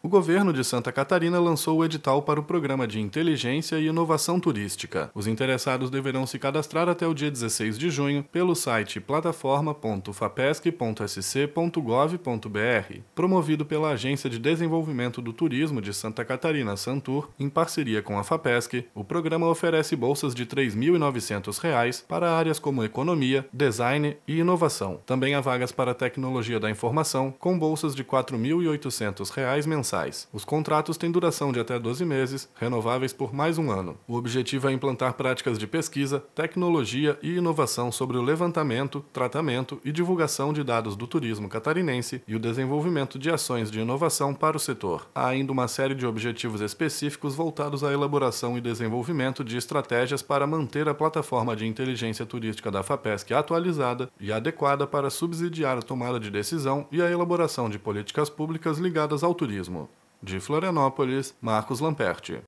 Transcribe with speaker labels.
Speaker 1: O governo de Santa Catarina lançou o edital para o Programa de Inteligência e Inovação Turística. Os interessados deverão se cadastrar até o dia 16 de junho pelo site plataforma.fapesc.sc.gov.br. Promovido pela Agência de Desenvolvimento do Turismo de Santa Catarina, Santur, em parceria com a Fapesc, o programa oferece bolsas de R$ 3.900 para áreas como economia, design e inovação. Também há vagas para tecnologia da informação, com bolsas de R$ 4.800 mensais. Os contratos têm duração de até 12 meses, renováveis por mais um ano. O objetivo é implantar práticas de pesquisa, tecnologia e inovação sobre o levantamento, tratamento e divulgação de dados do turismo catarinense e o desenvolvimento de ações de inovação para o setor. Há ainda uma série de objetivos específicos voltados à elaboração e desenvolvimento de estratégias para manter a plataforma de inteligência turística da Fapesc atualizada e adequada para subsidiar a tomada de decisão e a elaboração de políticas públicas ligadas ao turismo. De Florianópolis, Marcos Lamperti.